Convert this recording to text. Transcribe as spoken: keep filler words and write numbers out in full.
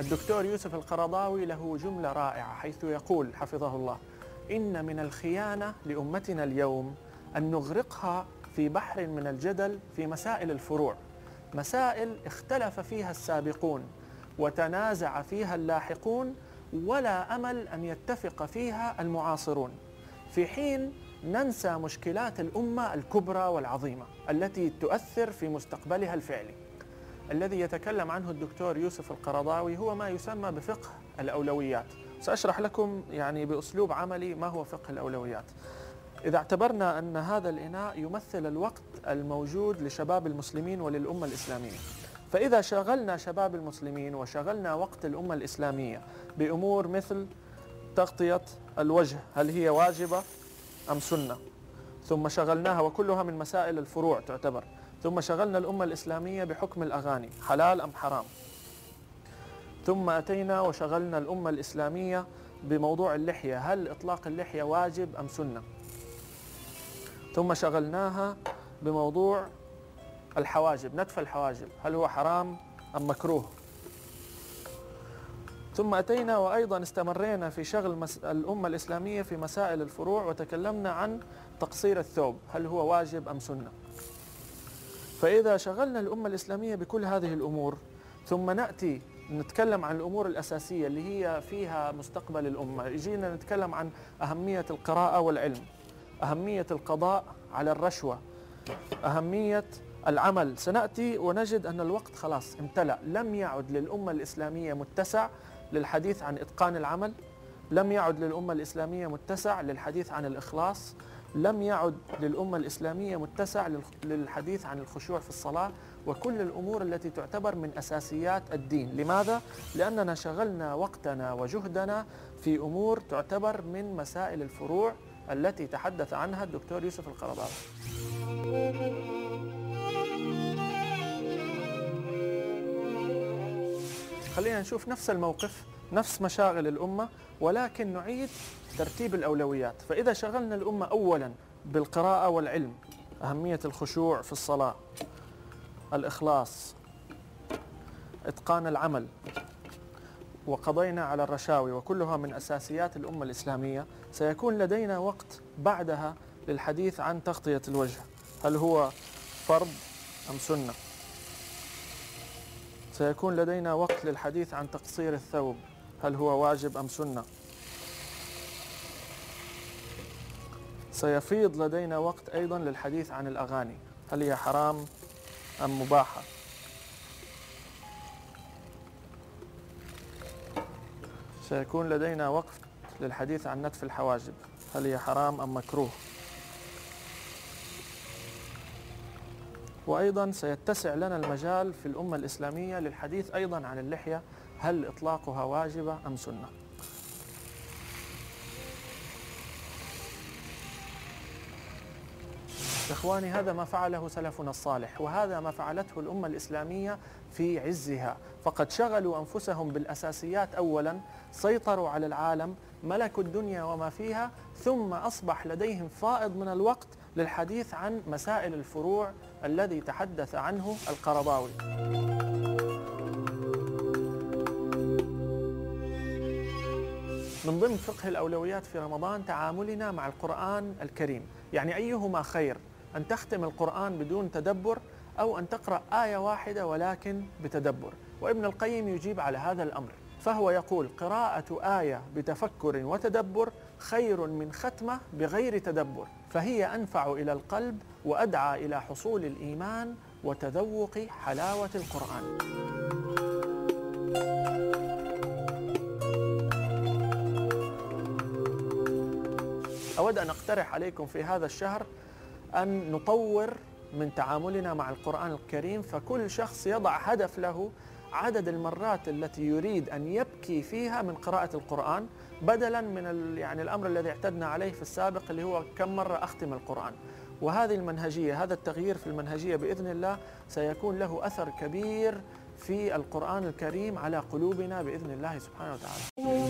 الدكتور يوسف القرضاوي له جملة رائعة حيث يقول حفظه الله: إن من الخيانة لأمتنا اليوم أن نغرقها في بحر من الجدل في مسائل الفروع، مسائل اختلف فيها السابقون وتنازع فيها اللاحقون ولا أمل أن يتفق فيها المعاصرون، في حين ننسى مشكلات الأمة الكبرى والعظيمة التي تؤثر في مستقبلها الفعلي. الذي يتكلم عنه الدكتور يوسف القرضاوي هو ما يسمى بفقه الأولويات. سأشرح لكم يعني بأسلوب عملي ما هو فقه الأولويات. إذا اعتبرنا أن هذا الإناء يمثل الوقت الموجود لشباب المسلمين وللأمة الإسلامية، فإذا شغلنا شباب المسلمين وشغلنا وقت الأمة الإسلامية بأمور مثل تغطية الوجه هل هي واجبة أم سنة، ثم شغلناها وكلها من مسائل الفروع تعتبر، ثم شغلنا الأمة الإسلامية بحكم الأغاني حلال أم حرام، ثم أتينا وشغلنا الأمة الإسلامية بموضوع اللحية هل إطلاق اللحية واجب أم سنة، ثم شغلناها بموضوع الحواجب نتف الحواجب هل هو حرام أم مكروه، ثم أتينا وأيضا استمرينا في شغل الأمة الإسلامية في مسائل الفروع وتكلمنا عن تقصير الثوب هل هو واجب أم سنة. فإذا شغلنا الأمة الإسلامية بكل هذه الأمور ثم نأتي نتكلم عن الأمور الأساسية اللي هي فيها مستقبل الأمة، يجينا نتكلم عن أهمية القراءة والعلم، أهمية القضاء على الرشوة، أهمية العمل، سنأتي ونجد أن الوقت خلاص امتلأ، لم يعد للأمة الإسلامية متسع للحديث عن إتقان العمل، لم يعد للأمة الإسلامية متسع للحديث عن الإخلاص، لم يعد للأمة الإسلامية متسع للحديث عن الخشوع في الصلاة وكل الأمور التي تعتبر من أساسيات الدين. لماذا؟ لأننا شغلنا وقتنا وجهدنا في أمور تعتبر من مسائل الفروع التي تحدث عنها الدكتور يوسف القرضاوي. خلينا نشوف نفس الموقف، نفس مشاغل الأمة، ولكن نعيد ترتيب الأولويات. فإذا شغلنا الأمة أولا بالقراءة والعلم، أهمية الخشوع في الصلاة، الإخلاص، إتقان العمل، وقضينا على الرشاوي وكلها من أساسيات الأمة الإسلامية، سيكون لدينا وقت بعدها للحديث عن تغطية الوجه هل هو فرض أم سنة، سيكون لدينا وقت للحديث عن تقصير الثوب هل هو واجب أم سنة، سيفيض لدينا وقت أيضا للحديث عن الأغاني هل هي حرام أم مباحة، سيكون لدينا وقت للحديث عن نتف الحواجب هل هي حرام أم مكروه، وأيضا سيتسع لنا المجال في الأمة الإسلامية للحديث أيضا عن اللحية هل إطلاقها واجبة أم سنة. إخواني، هذا ما فعله سلفنا الصالح وهذا ما فعلته الأمة الإسلامية في عزها، فقد شغلوا أنفسهم بالأساسيات أولا، سيطروا على العالم، ملكوا الدنيا وما فيها، ثم أصبح لديهم فائض من الوقت للحديث عن مسائل الفروع الذي تحدث عنه القرضاوي. من ضمن فقه الأولويات في رمضان تعاملنا مع القرآن الكريم، يعني أيهما خير، أن تختم القرآن بدون تدبر أو أن تقرأ آية واحدة ولكن بتدبر؟ وابن القيم يجيب على هذا الأمر، فهو يقول: قراءة آية بتفكر وتدبر خير من ختمة بغير تدبر، فهي أنفع إلى القلب وأدعى إلى حصول الإيمان وتذوق حلاوة القرآن. أود أن أقترح عليكم في هذا الشهر أن نطور من تعاملنا مع القرآن الكريم، فكل شخص يضع هدف له عدد المرات التي يريد أن يبكي فيها من قراءة القرآن، بدلا من يعني الأمر الذي اعتدنا عليه في السابق اللي هو كم مرة أختم القرآن. وهذه المنهجية، هذا التغيير في المنهجية بإذن الله سيكون له أثر كبير في القرآن الكريم على قلوبنا بإذن الله سبحانه وتعالى.